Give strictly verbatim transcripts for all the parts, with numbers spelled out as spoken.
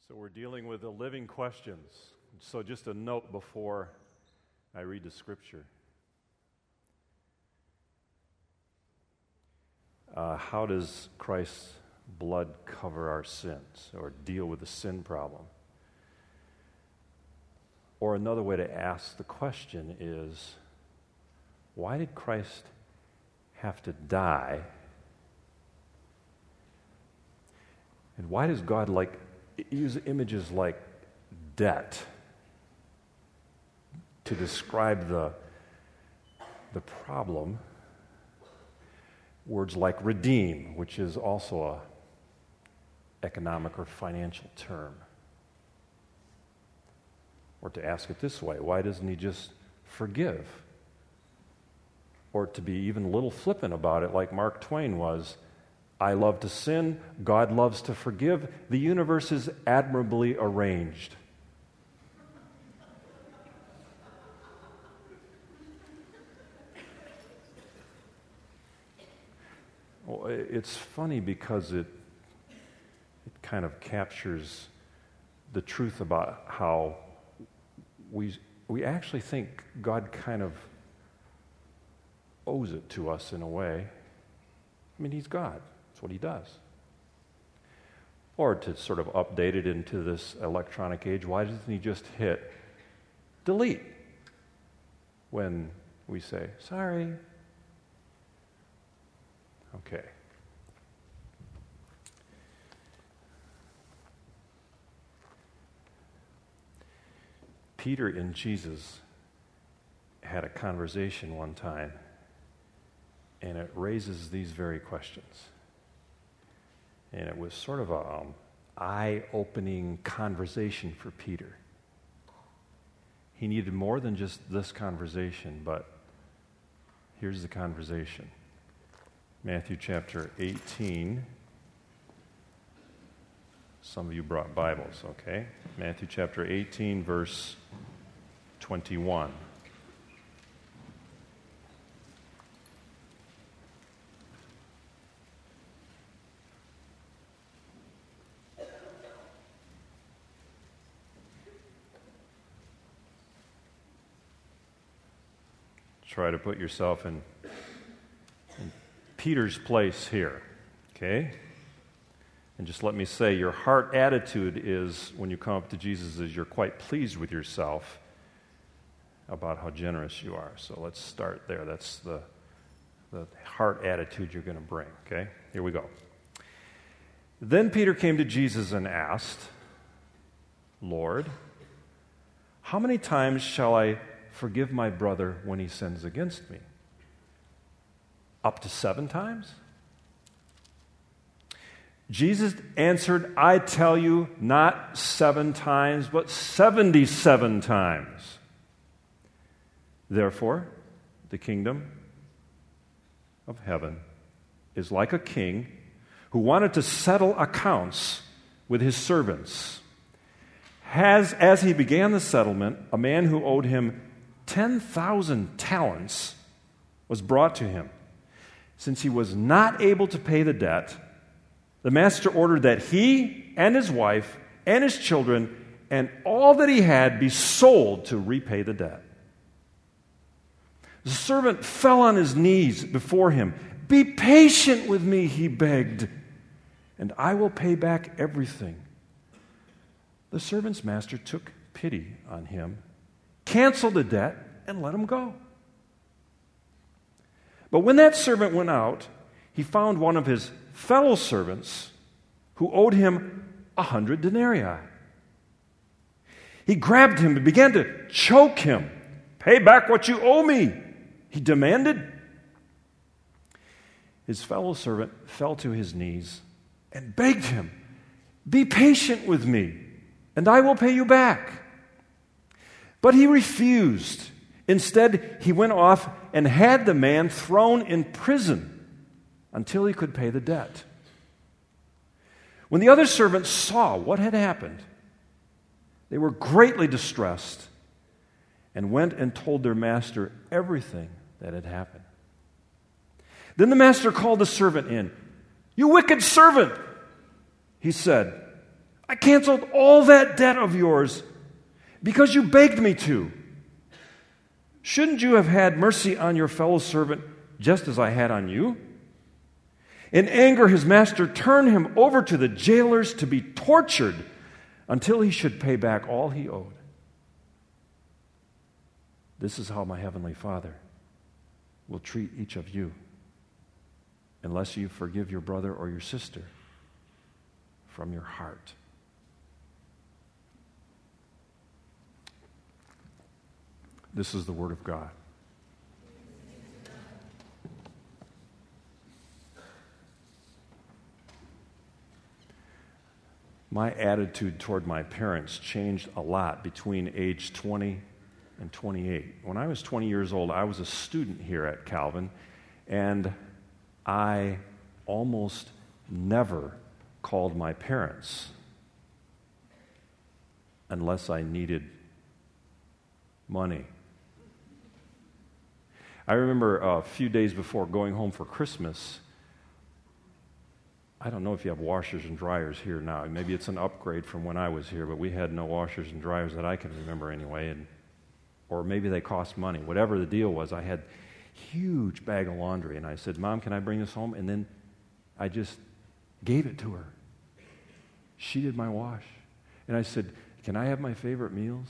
So we're dealing with the living questions. So just a note before I read the scripture. Uh, how does Christ's blood cover our sins or deal with the sin problem? Or another way to ask the question is, why did Christ have to die? And why does God like use images like debt to describe the, the problem? Words like redeem, which is also a economic or financial term. Or to ask it this way, why doesn't he just forgive? Or to be even a little flippant about it, like Mark Twain was, I love to sin, God loves to forgive, the universe is admirably arranged. Well, it's funny because it it kind of captures the truth about how we we actually think God kind of owes it to us in a way. I mean, he's God. That's what he does. Or to sort of update it into this electronic age, why doesn't he just hit delete when we say, sorry? Okay. Peter and Jesus had a conversation one time, and it raises these very questions. And it was sort of a um, eye-opening conversation for Peter. He needed more than just this conversation, but here's the conversation. Matthew chapter eighteen. Some of you brought Bibles, okay? Matthew chapter eighteen, verse twenty-one. Try to put yourself in, in Peter's place here, okay? And just let me say, your heart attitude is, when you come up to Jesus, is you're quite pleased with yourself about how generous you are. So let's start there. That's the, the heart attitude you're going to bring, okay? Here we go. Then Peter came to Jesus and asked, Lord, how many times shall I forgive my brother when he sins against me? Up to seven times? Jesus answered, I tell you, not seven times, but seventy-seven times. Therefore, the kingdom of heaven is like a king who wanted to settle accounts with his servants. As, as he began the settlement, a man who owed him ten thousand talents was brought to him. Since he was not able to pay the debt, the master ordered that he and his wife and his children and all that he had be sold to repay the debt. The servant fell on his knees before him. Be patient with me, he begged, and I will pay back everything. The servant's master took pity on him, canceled the debt, and let him go. But when that servant went out, he found one of his fellow servants who owed him a hundred denarii. He grabbed him and began to choke him. Pay back what you owe me, he demanded. His fellow servant fell to his knees and begged him, be patient with me, and I will pay you back. But he refused. Instead, he went off and had the man thrown in prison until he could pay the debt. When the other servants saw what had happened, they were greatly distressed and went and told their master everything that had happened. Then the master called the servant in. You wicked servant, he said. I canceled all that debt of yours because you begged me to. Shouldn't you have had mercy on your fellow servant just as I had on you?" In anger, his master turned him over to the jailers to be tortured until he should pay back all he owed. This is how my heavenly Father will treat each of you unless you forgive your brother or your sister from your heart. This is the Word of God. My attitude toward my parents changed a lot between age twenty and twenty-eight. When I was twenty years old, I was a student here at Calvin, and I almost never called my parents unless I needed money. I remember a few days before going home for Christmas, I don't know if you have washers and dryers here now. Maybe it's an upgrade from when I was here, but we had no washers and dryers that I can remember anyway, and or maybe they cost money. Whatever the deal was, I had a huge bag of laundry, and I said, "Mom, can I bring this home?" And then I just gave it to her. She did my wash. And I said, "Can I have my favorite meals?"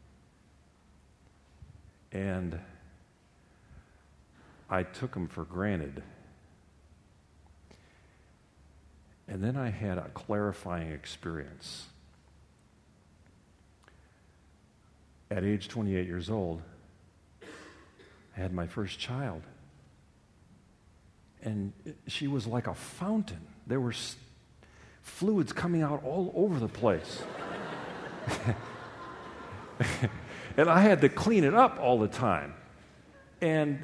And I took them for granted. And then I had a clarifying experience. At age twenty-eight years old, I had my first child. And she was like a fountain. There were s- fluids coming out all over the place. And I had to clean it up all the time. And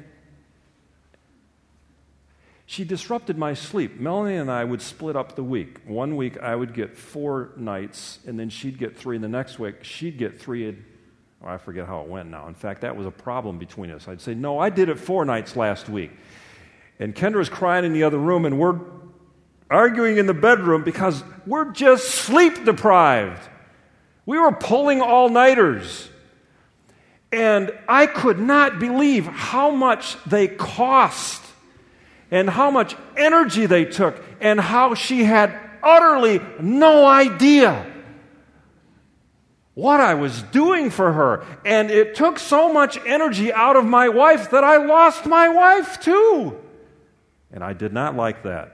she disrupted my sleep. Melanie and I would split up the week. One week I would get four nights, and then she'd get three. And the next week she'd get three. And, oh, I forget how it went now. In fact, that was a problem between us. I'd say, "No, I did it four nights last week." And Kendra's crying in the other room, and we're arguing in the bedroom because we're just sleep deprived. We were pulling all-nighters. And I could not believe how much they cost and how much energy they took and how she had utterly no idea what I was doing for her. And it took so much energy out of my wife that I lost my wife too. And I did not like that.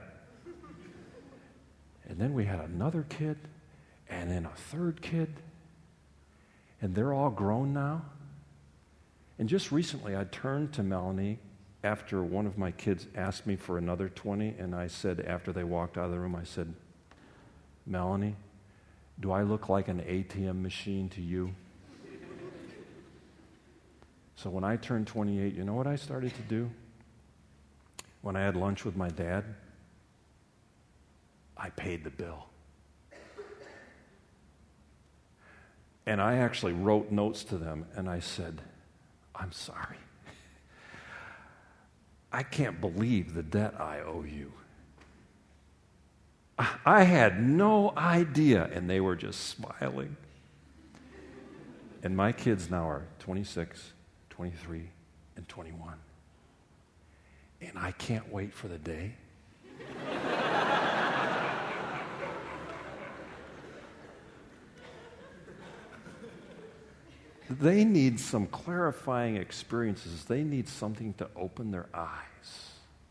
And then we had another kid, and then a third kid, and they're all grown now. And just recently I turned to Melanie after one of my kids asked me for another twenty, and I said, after they walked out of the room, I said, "Melanie, do I look like an A T M machine to you?" So when I turned twenty-eight, you know what I started to do? When I had lunch with my dad, I paid the bill. And I actually wrote notes to them, and I said, "I'm sorry. I can't believe the debt I owe you." I had no idea, and they were just smiling. And my kids now are twenty-six, twenty-three, and twenty-one. And I can't wait for the day they need some clarifying experiences. They need something to open their eyes.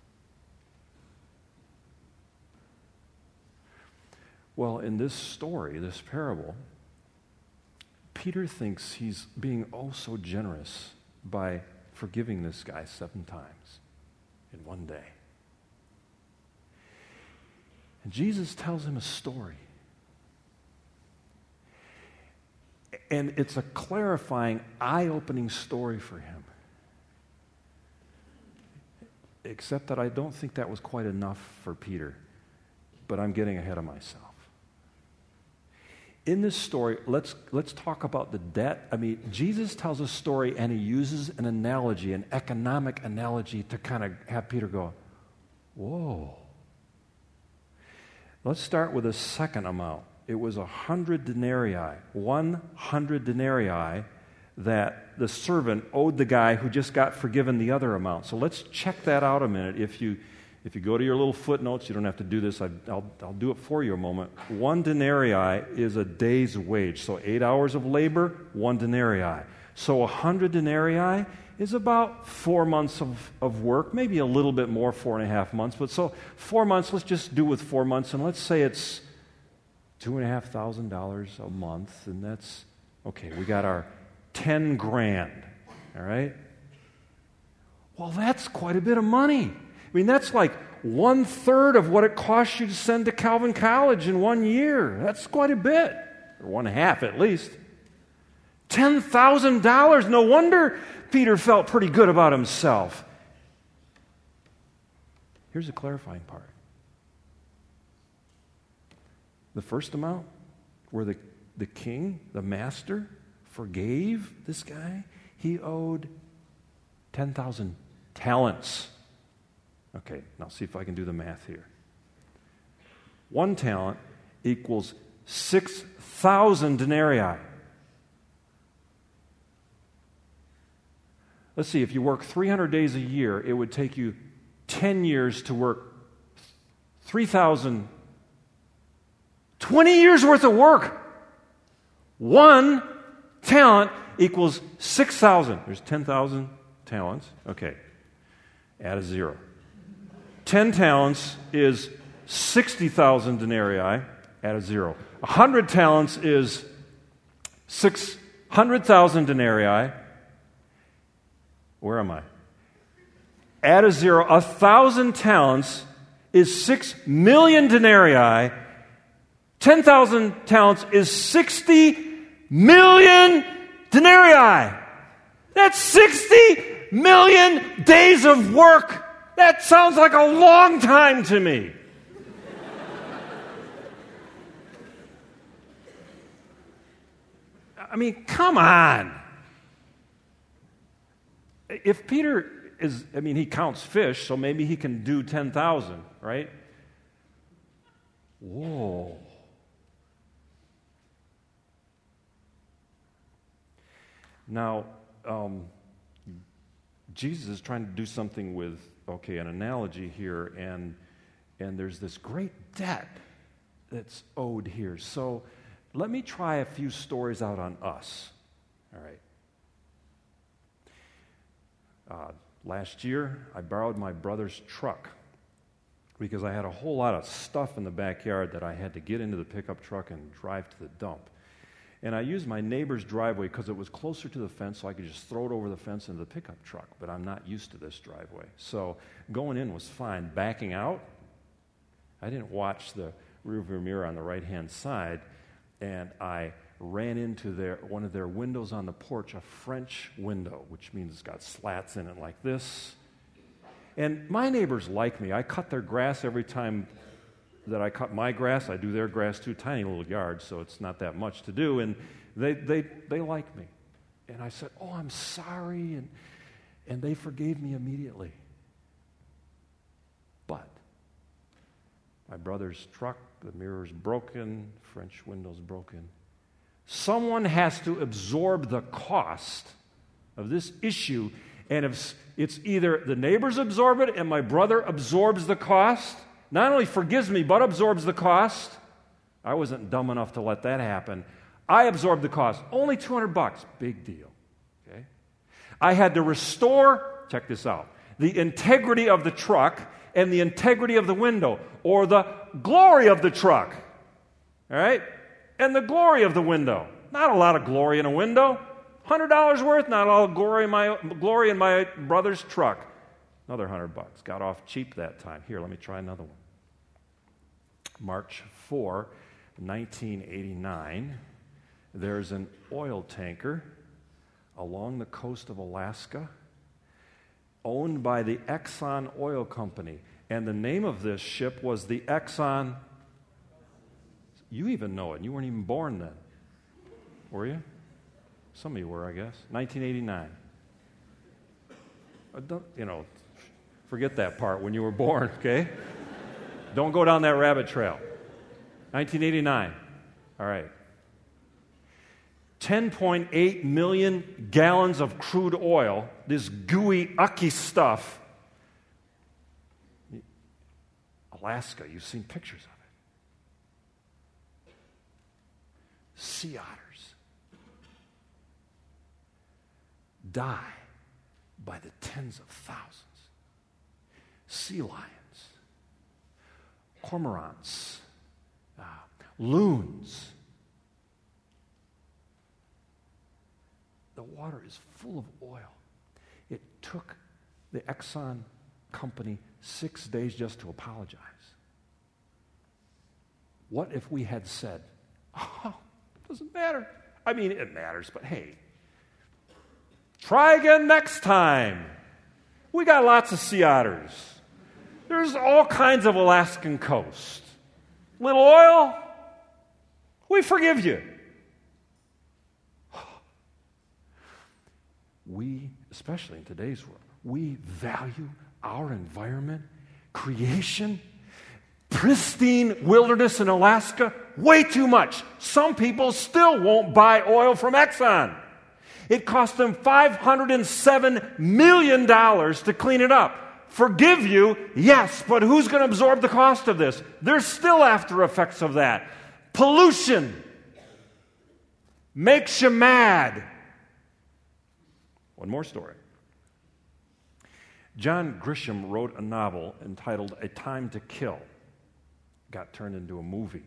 Well, in this story, this parable, Peter thinks he's being oh so generous by forgiving this guy seven times in one day. And Jesus tells him a story. And it's a clarifying, eye-opening story for him. Except that I don't think that was quite enough for Peter. But I'm getting ahead of myself. In this story, let's, let's talk about the debt. I mean, Jesus tells a story and he uses an analogy, an economic analogy, to kind of have Peter go, whoa. Let's start with the second amount. it was a hundred denarii, one hundred denarii that the servant owed the guy who just got forgiven the other amount. So let's check that out a minute. If you if you go to your little footnotes, you don't have to do this. I, I'll I'll do it for you a moment. One denarii is a day's wage. So eight hours of labor, one denarii. So a hundred denarii is about four months of, of work, maybe a little bit more, four and a half months. But so four months, let's just do with four months, and let's say it's two and a half thousand dollars a month, and that's okay. We got our ten grand, all right? Well, that's quite a bit of money. I mean, that's like one third of what it costs you to send to Calvin College in one year. That's quite a bit, or one half at least. ten thousand dollars. No wonder Peter felt pretty good about himself. Here's the clarifying part. The first amount, where the, the king, the master, forgave this guy, he owed ten thousand talents. Okay, now see if I can do the math here. One talent equals six thousand denarii. Let's see, if you work three hundred days a year, it would take you ten years to work three thousand, twenty years worth of work. One talent equals six thousand. There's ten thousand talents. Okay, add a zero. ten talents is sixty thousand denarii. Add a zero. one hundred talents is six hundred thousand denarii. Where am I? Add a zero. A thousand talents is six million denarii. Ten thousand talents is sixty million denarii. That's sixty million days of work. That sounds like a long time to me. I mean, come on. If Peter is, I mean, he counts fish, so maybe he can do ten thousand, right? Whoa. Now, um, Jesus is trying to do something with, okay, an analogy here, and and there's this great debt that's owed here. So let me try a few stories out on us. All right. Uh, last year, I borrowed my brother's truck because I had a whole lot of stuff in the backyard that I had to get into the pickup truck and drive to the dump. And I used my neighbor's driveway because it was closer to the fence, so I could just throw it over the fence into the pickup truck. But I'm not used to this driveway. So going in was fine. Backing out, I didn't watch the rearview mirror on the right-hand side, and I ran into their one of their windows on the porch, a French window, which means it's got slats in it like this. And my neighbors like me. I cut their grass every time that I cut my grass. I do their grass too. Tiny little yard, so it's not that much to do. And they they they like me. And I said, "Oh, I'm sorry," and and they forgave me immediately. But my brother's truck, the mirror's broken, French window's broken. Someone has to absorb the cost of this issue, and if it's either the neighbors absorb it and my brother absorbs the cost, not only forgives me, but absorbs the cost. I wasn't dumb enough to let that happen. I absorbed the cost. Only two hundred bucks. Big deal. Okay? I had to restore, check this out, the integrity of the truck and the integrity of the window, or the glory of the truck. All right? And the glory of the window. Not a lot of glory in a window. one hundred dollars worth, not all glory in my glory in my brother's truck. Another one hundred bucks. Got off cheap that time. Here, let me try another one. March fourth, nineteen eighty-nine. There's an oil tanker along the coast of Alaska owned by the Exxon Oil Company. And the name of this ship was the Exxon. You even know it. You weren't even born then. Were you? Some of you were, I guess. nineteen eighty-nine. Don't, you know, forget that part when you were born, okay? Don't go down that rabbit trail. nineteen eighty-nine. All right. ten point eight million gallons of crude oil, this gooey, ucky stuff. Alaska, you've seen pictures of it. Sea otters die by the tens of thousands. Sea lions, cormorants, uh, loons. The water is full of oil. It took the Exxon company six days just to apologize. What if we had said, oh, doesn't matter. I mean, it matters, but hey, try again next time. We got lots of sea otters. There's all kinds of Alaskan coast. Little oil, we forgive you. We, especially in today's world, we value our environment, creation, pristine wilderness in Alaska way too much. Some people still won't buy oil from Exxon. It cost them five hundred seven million dollars to clean it up. Forgive you, yes, but who's going to absorb the cost of this? There's still after effects of that. Pollution makes you mad. One more story. John Grisham wrote a novel entitled A Time to Kill. Got turned into a movie.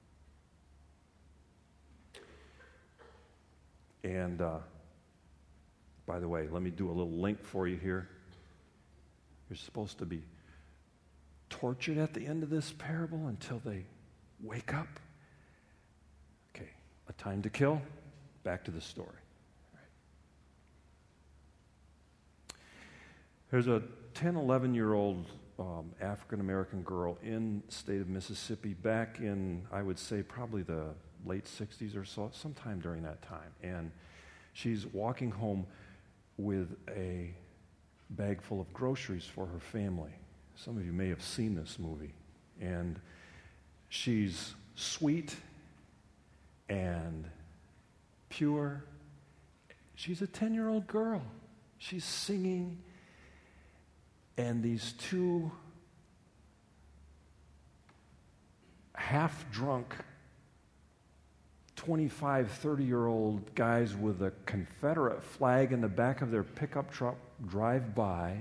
And uh, by the way, let me do a little link for you here. You're supposed to be tortured at the end of this parable until they wake up. Okay, A Time to Kill. Back to the story. There's a ten, eleven-year-old um, African-American girl in the state of Mississippi back in, I would say, probably the late sixties or so, sometime during that time. And she's walking home with a bag full of groceries for her family. Some of you may have seen this movie. And she's sweet and pure. She's a ten-year-old girl. She's singing. And these two half-drunk, twenty-five, thirty-year-old guys with a Confederate flag in the back of their pickup truck drive by,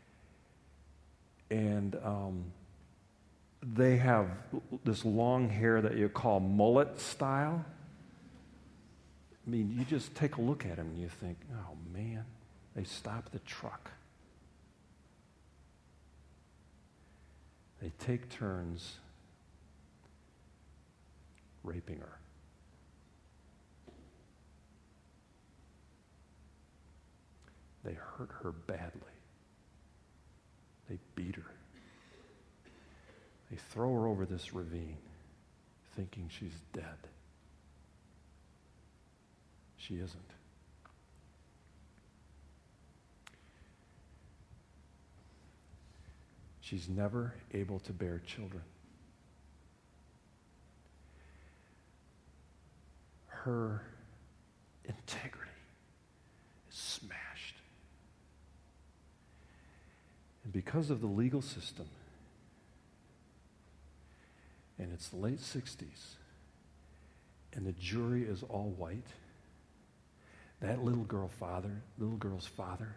and um, they have this long hair that you call mullet style. I mean, you just take a look at them and you think, oh, man, they stopped the truck. They take turns raping her. They hurt her badly. They beat her. They throw her over this ravine, thinking she's dead. She isn't. She's never able to bear children. Her integrity is smashed. And because of the legal system, and it's the late sixties, and the jury is all white, that little girl father, little girl's father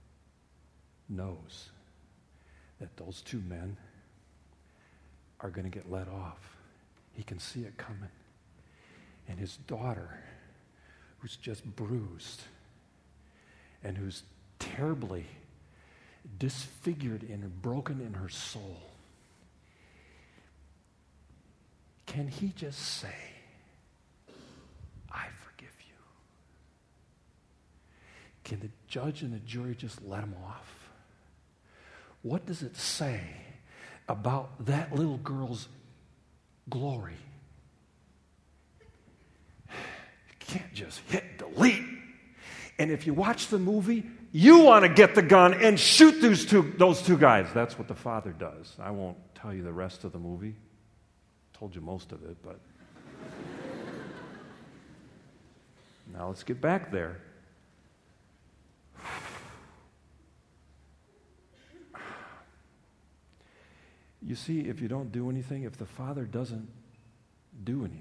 knows that those two men are going to get let off. He can see it coming. And his daughter, who's just bruised and who's terribly disfigured and broken in her soul, can he just say, I forgive you? Can the judge and the jury just let him off? What does it say about that little girl's glory? You can't just hit delete. And if you watch the movie, you want to get the gun and shoot those two, those two guys. That's what the father does. I won't tell you the rest of the movie. Told you most of it, but Now let's get back there. You see, if you don't do anything, if the Father doesn't do anything,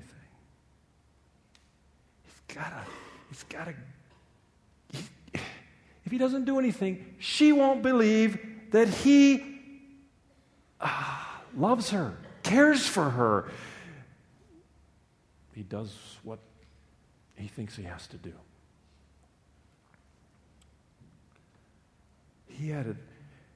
he's gotta, he's gotta, he, if he doesn't do anything, she won't believe that he uh, loves her, cares for her. He does what he thinks he has to do. He had a,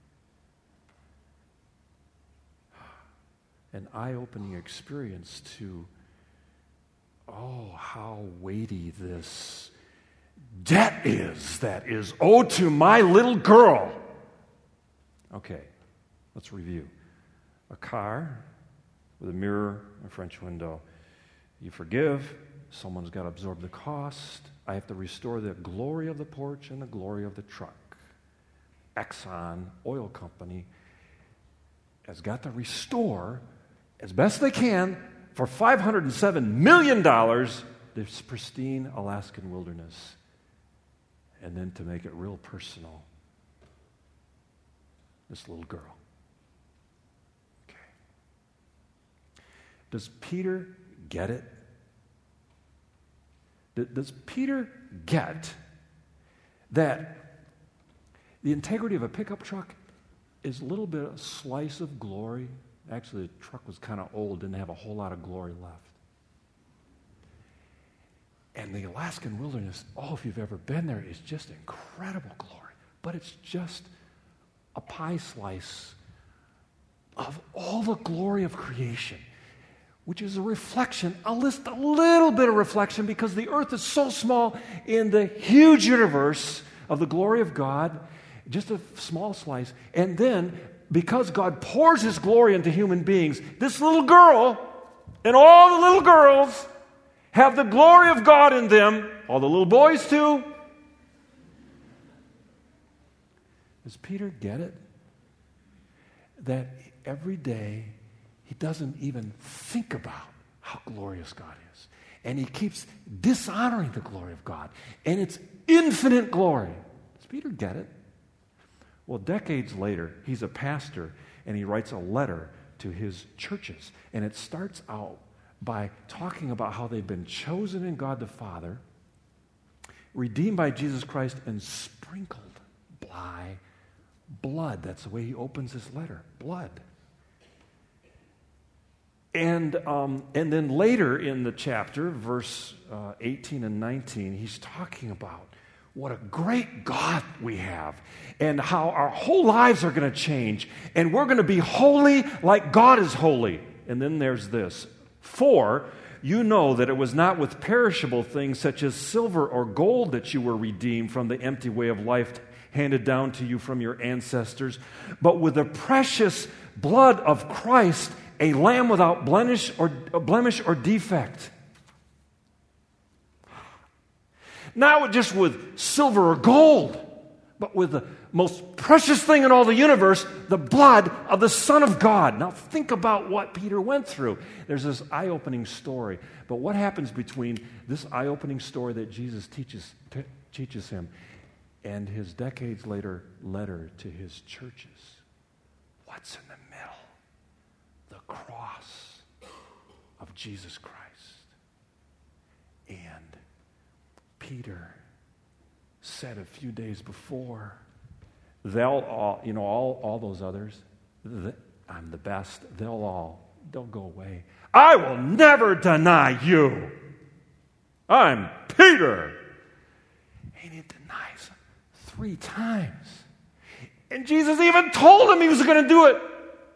an eye-opening experience to, oh, how weighty this debt is that is owed to my little girl. Okay, let's review. A car with a mirror, a French window. You forgive, someone's got to absorb the cost. I have to restore the glory of the porch and the glory of the truck. Exxon Oil Company has got to restore, as best they can, for five hundred seven million dollars, this pristine Alaskan wilderness. And then to make it real personal, this little girl. Okay. Does Peter get it? Does Peter get that the integrity of a pickup truck is a little bit of a slice of glory? Actually, the truck was kind of old, didn't have a whole lot of glory left. And the Alaskan wilderness, oh, if you've ever been there, is just incredible glory. But it's just a pie slice of all the glory of creation, which is a reflection, a, list, a little bit of reflection, because the earth is so small in the huge universe of the glory of God, just a small slice. And then, because God pours His glory into human beings, this little girl and all the little girls have the glory of God in them, all the little boys too. Does Peter get it? That every day he doesn't even think about how glorious God is. And he keeps dishonoring the glory of God. And it's infinite glory. Does Peter get it? Well, decades later, he's a pastor, and he writes a letter to his churches. And it starts out by talking about how they've been chosen in God the Father, redeemed by Jesus Christ, and sprinkled by blood. That's the way he opens his letter, blood. And um, and then later in the chapter, verse uh, eighteen and nineteen, he's talking about what a great God we have, and how our whole lives are going to change, and we're going to be holy like God is holy. And then there's this. For you know that it was not with perishable things such as silver or gold that you were redeemed from the empty way of life handed down to you from your ancestors, but with the precious blood of Christ, a lamb without blemish or, blemish or defect. Not just with silver or gold, but with the most precious thing in all the universe, the blood of the Son of God. Now think about what Peter went through. There's this eye-opening story. But what happens between this eye-opening story that Jesus teaches, t- teaches him and his decades later letter to his churches? What's in the middle? The cross of Jesus Christ. And Peter said a few days before, they'll all, you know, all, all those others, the, I'm the best, they'll all, they'll go away. I will never deny you. I'm Peter. And he denies him three times. And Jesus even told him he was going to do it.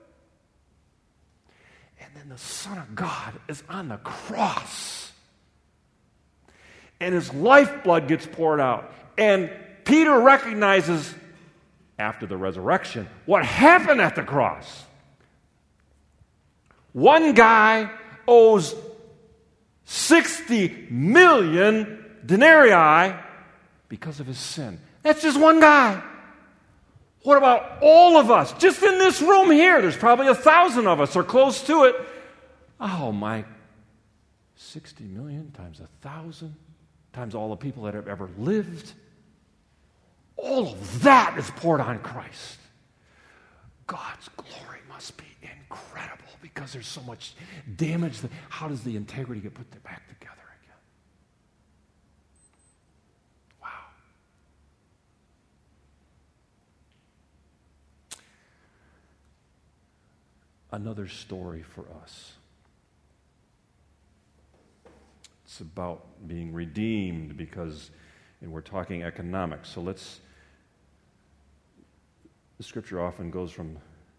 And then the Son of God is on the cross. And his lifeblood gets poured out. And Peter recognizes, after the resurrection, what happened at the cross. One guy owes sixty million denarii because of his sin. That's just one guy. What about all of us? Just in this room here, there's probably a thousand of us or close to it. Oh my, sixty million times a thousand. times all the people that have ever lived. All of that is poured on Christ. God's glory must be incredible because there's so much damage. That, how does the integrity get put back together again? Wow. Another story for us. It's about being redeemed because, and we're talking economics. So let's, the scripture often goes from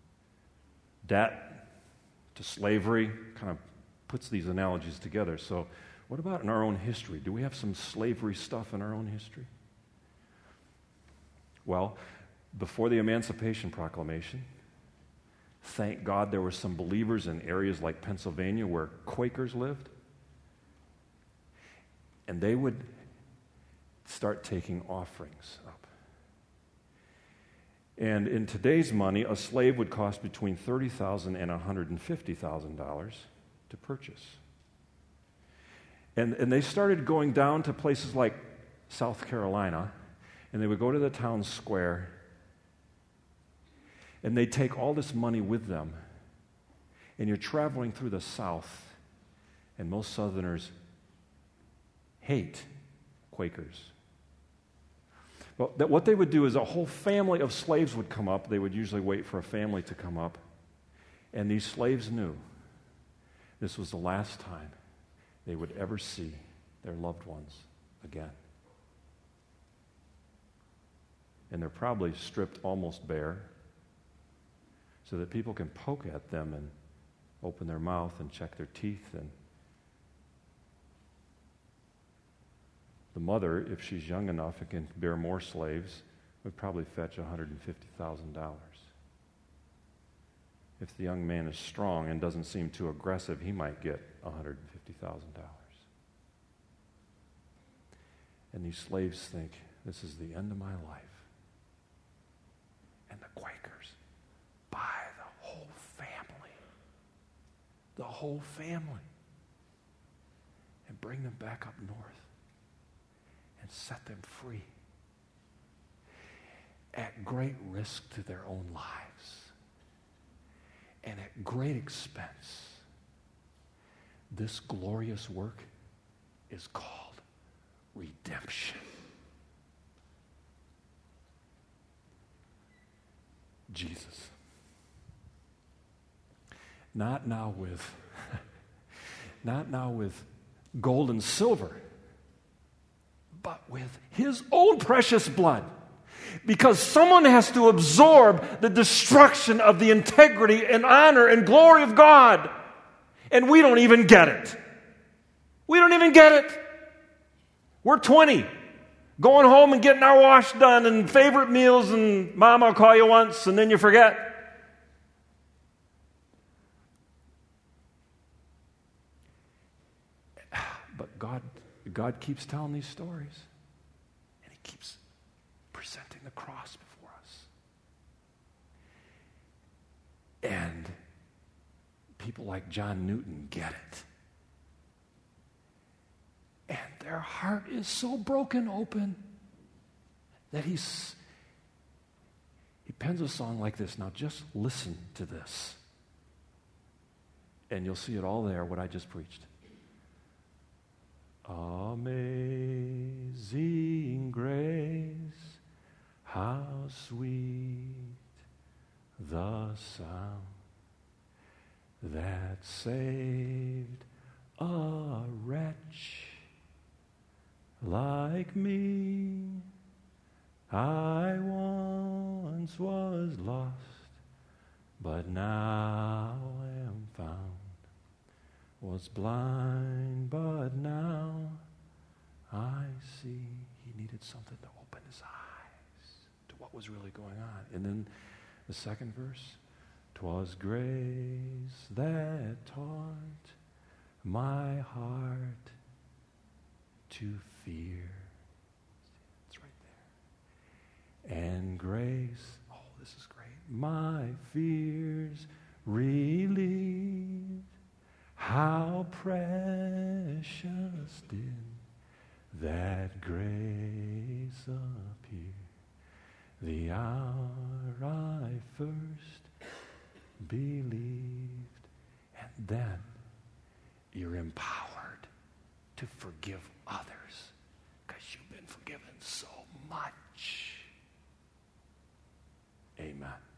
debt to slavery, kind of puts these analogies together. So what about in our own history? Do we have some slavery stuff in our own history? Well, before the Emancipation Proclamation, thank God there were some believers in areas like Pennsylvania where Quakers lived. And they would start taking offerings up. And in today's money, a slave would cost between thirty thousand dollars and one hundred fifty thousand dollars to purchase. And, and they started going down to places like South Carolina, and they would go to the town square, and they'd take all this money with them. And you're traveling through the South, and most Southerners hate Quakers. Well, that what they would do is a whole family of slaves would come up. They would usually wait for a family to come up. And these slaves knew this was the last time they would ever see their loved ones again. And they're probably stripped almost bare so that people can poke at them and open their mouth and check their teeth. And the mother, if she's young enough and can bear more slaves, would probably fetch one hundred fifty thousand dollars. If the young man is strong and doesn't seem too aggressive, he might get one hundred fifty thousand dollars. And these slaves think, this is the end of my life. And the Quakers buy the whole family, the whole family, and bring them back up north and set them free at great risk to their own lives and at great expense. This glorious work is called redemption. Jesus. Not now with not now with gold and silver, but with his own precious blood. Because someone has to absorb the destruction of the integrity and honor and glory of God. And we don't even get it. We don't even get it. We're twenty, going home and getting our wash done and favorite meals and Mom, I'll call you once, and then you forget. But God, God keeps telling these stories, and he keeps presenting the cross before us. And people like John Newton get it. And their heart is so broken open that he's, he pens a song like this. Now just listen to this. And you'll see it all there, what I just preached. Amazing grace, how sweet the sound that saved a wretch like me. I once was lost, but now am found. Was blind, but now I see. He needed something to open his eyes to what was really going on. And then the second verse, 'twas grace that taught my heart to fear. It's right there. And grace, oh, this is great, my fears relieved. How precious did that grace appear, the hour I first believed. And then you're empowered to forgive others because you've been forgiven so much. Amen.